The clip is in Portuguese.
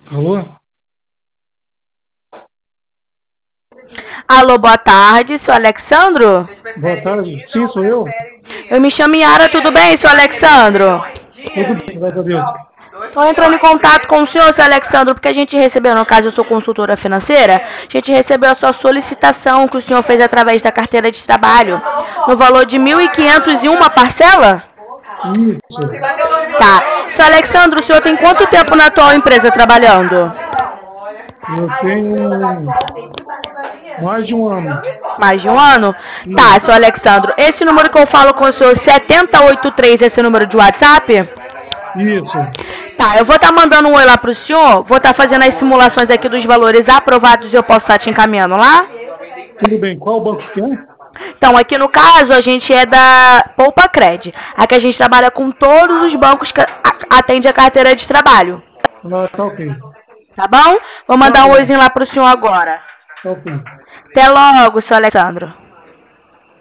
Alô? Alô, boa tarde, seu Alexandro? Boa tarde. Sim, sou eu? Eu me chamo Yara, tudo bem, seu Alexandro? Tudo bem, graças a Deus. Estou entrando em contato com o senhor, seu Alexandro, porque a gente recebeu, no caso eu sou consultora financeira, a gente recebeu a sua solicitação que o senhor fez através da carteira de trabalho, no valor de 1.500 e uma parcela? Isso. Tá. Seu Alexandro, o senhor tem quanto tempo na atual empresa trabalhando? Eu tenho mais de um ano. Mais de um ano? Tá, Isso. seu Alexandro. Esse número que eu falo com o senhor, 7083, esse número de WhatsApp? Isso. Tá, eu vou estar mandando um oi lá pro senhor, vou estar fazendo as simulações aqui dos valores aprovados e eu posso estar te encaminhando lá? Tudo bem. Qual banco que é? Então, aqui no caso, a gente é da Poupa Cred. Aqui a gente trabalha com todos os bancos que atende a carteira de trabalho. Ah, tá ok. Tá bom? Vou Tá mandar um bom. oizinho lá pro senhor agora. Tá ok. Até logo, seu Alexandro.